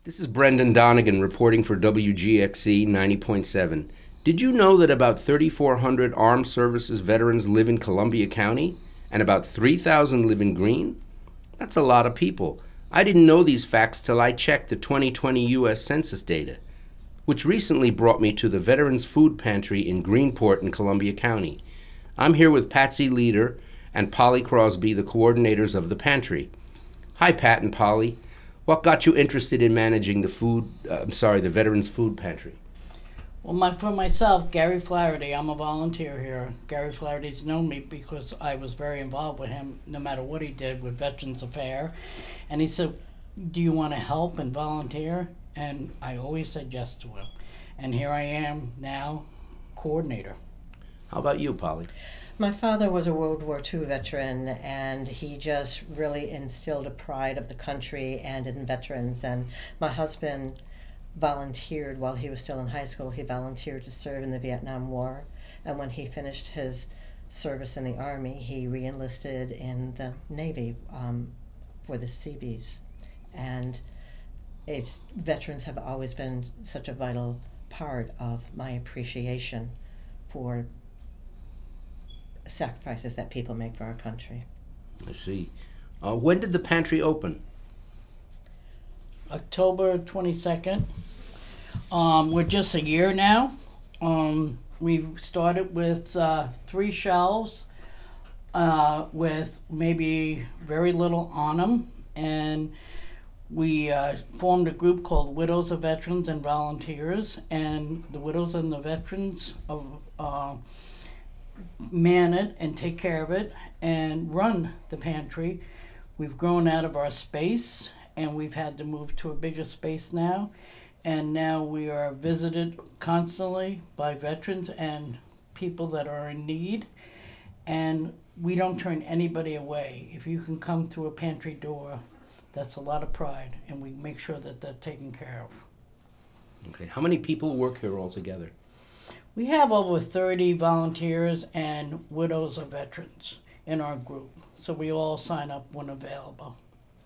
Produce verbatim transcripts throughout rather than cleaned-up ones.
This is Brendan Donegan reporting for W G X C ninety point seven. Did you know that about thirty-four hundred Armed Services veterans live in Columbia County and about three thousand live in Greene? That's a lot of people. I didn't know these facts till I checked the twenty twenty U S Census data, which recently brought me to the Veterans Food Pantry in Greenport in Columbia County. I'm here with Patsy Leader and Polly Crosby, the coordinators of the pantry. Hi, Pat and Polly. What got you interested in managing the food, uh, I'm sorry, the Veterans Food Pantry? Well, my, for myself, Gary Flaherty, I'm a volunteer here. Gary Flaherty's known me because I was very involved with him no matter what he did with Veterans Affairs. And he said, do you want to help and volunteer? And I always said yes to him. And here I am now, coordinator. How about you, Polly? My father was a World War Two veteran, and he just really instilled a pride of the country and in veterans. And my husband volunteered while he was still in high school. He volunteered to serve in the Vietnam War. And when he finished his service in the Army, he re-enlisted in the Navy um, for the Seabees. And it's, veterans have always been such a vital part of my appreciation for sacrifices that people make for our country. I see. Uh, when did the pantry open? October twenty-second. Um, we're just a year now. Um, we've started with uh, three shelves uh, with maybe very little on them. And we uh, formed a group called Widows of Veterans and Volunteers. And the widows and the veterans of uh, man it and take care of it and run the pantry. We've grown out of our space and we've had to move to a bigger space now. And now we are visited constantly by veterans and people that are in need. And we don't turn anybody away. If you can come through a pantry door, that's a lot of pride. And we make sure that they're taken care of. Okay. How many people work here altogether? We have over thirty volunteers and widows of veterans in our group. So we all sign up when available.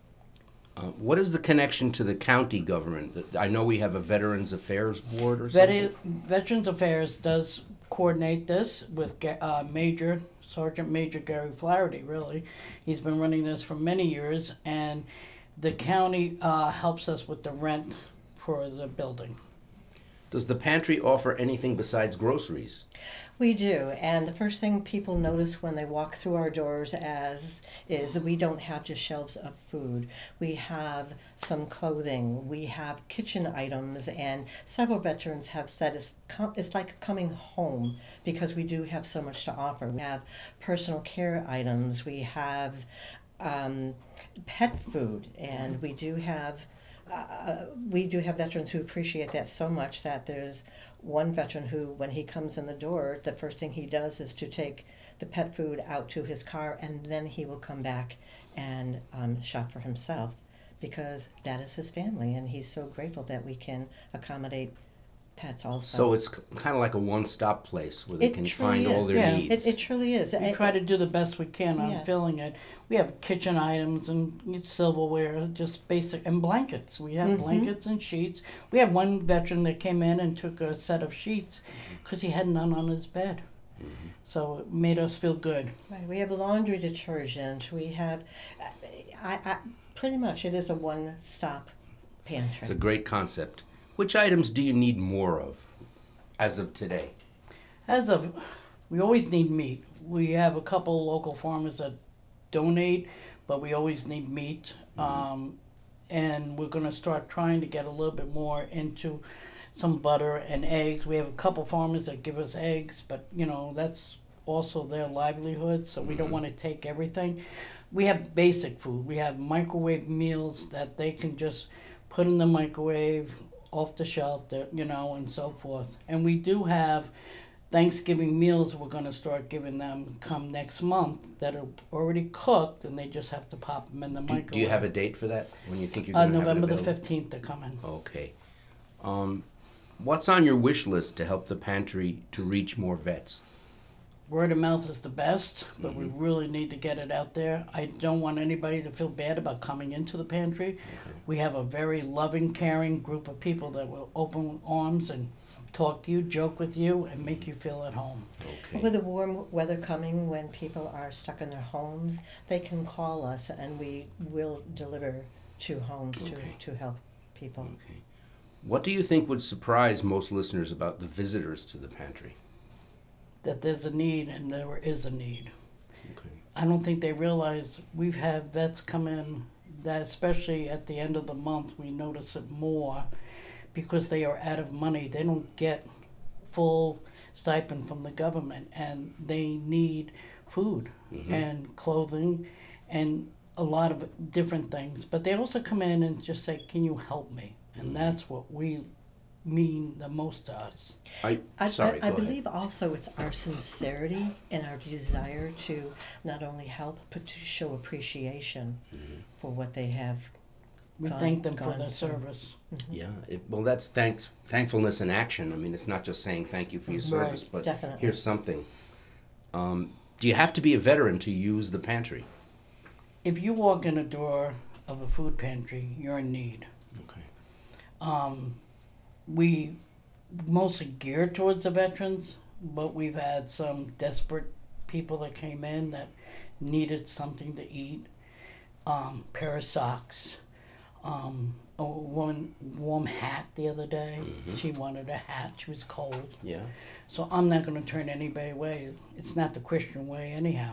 Uh, what is the connection to the county government? I know we have a Veterans Affairs Board or something. Vet- Veterans Affairs does coordinate this with uh, Major, Sergeant Major Gary Flaherty, really. He's been running this for many years, and the county uh, helps us with the rent for the building. Does the pantry offer anything besides groceries? We do, and the first thing people notice when they walk through our doors as is that we don't have just shelves of food. We have some clothing, we have kitchen items, and several veterans have said it's, com- it's like coming home because we do have so much to offer. We have personal care items, we have um, pet food, and we do have Uh, we do have veterans who appreciate that so much that there's one veteran who, when he comes in the door, the first thing he does is to take the pet food out to his car, and then he will come back and um, shop for himself because that is his family, and he's so grateful that we can accommodate pets also. So it's kind of like a one-stop place where they It can truly find all is. their Yeah. needs. It, it truly is. We It- try to do the best we can on Yes. filling it. We have kitchen items and silverware, just basic, and blankets. We have Mhm. blankets and sheets. We had one veteran that came in and took a set of sheets because he had none on his bed. Mm-hmm. So it made us feel good. Right, we have laundry detergent. We have, I, I, pretty much it is a one-stop pantry. It's a great concept. Which items do you need more of as of today? As of, we always need meat. We have a couple local farmers that donate, but we always need meat. Um, and we're going to start trying to get a little bit more into some butter and eggs. We have a couple farmers that give us eggs, but you know, that's also their livelihood, so we don't want to take everything. We have basic food. We have microwave meals that they can just put in the microwave, off the shelf, that, you know, and so forth. And we do have Thanksgiving meals we're going to start giving them come next month that are already cooked, and they just have to pop them in the Do, microwave. do you have a date for that? When you think you're Uh, going to have it November the available? fifteenth they're coming. Okay. Um, what's on your wish list to help the pantry to reach more vets? word of mouth is the best, but we really need to get it out there. I don't want anybody to feel bad about coming into the pantry. We have a very loving, caring group of people that will open arms and talk to you, joke with you, and make you feel at home. Okay. With the warm weather coming, when people are stuck in their homes, they can call us and we will deliver to homes Okay. to, to help people. Okay. What do you think would surprise most listeners about the visitors to the pantry? That there's a need, and there is a need. Okay. I don't think they realize we've had vets come in that, especially at the end of the month, we notice it more because they are out of money. They don't get full stipend from the government, and they need food Mhm. and clothing and a lot of different things. But they also come in and just say, "Can you help me?" And that's what we mean the most to us. I, I, sorry, I, I go ahead. believe also it's our sincerity and our desire to not only help but to show appreciation Mm-hmm. for what they have. We Gone- thank them for gone their through. service. Yeah, it, well, that's thanks, thankfulness in action. I mean, it's not just saying thank you for your service, Right, but definitely. here's something. Um, do you have to be a veteran to use the pantry? If you walk in a door of a food pantry, you're in need. Okay. Um, we mostly gear towards the veterans, but we've had some desperate people that came in that needed something to eat, um, pair of socks, um, a woman warm hat the other day. Mhm. She wanted a hat. She was cold. Yeah. So I'm not going to turn anybody away. It's not the Christian way anyhow.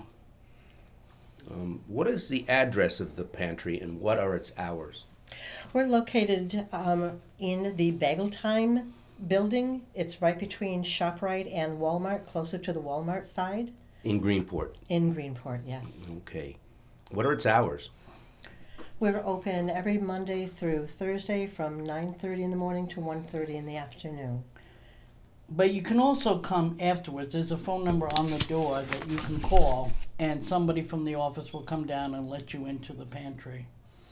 Um, what is the address of the pantry and what are its hours? We're located um, in the Bagel Time building. It's right between ShopRite and Walmart, closer to the Walmart side In Greenport. in Greenport, yes. Okay. What are its hours? We're open every Monday through Thursday from nine thirty in the morning to one thirty in the afternoon. But you can also come afterwards. There's a phone number on the door that you can call, and somebody from the office will come down and let you into the pantry.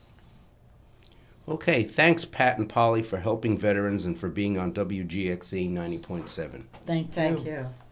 Okay, thanks Pat and Polly for helping veterans and for being on W G X E ninety point seven. Thank you. Thank you.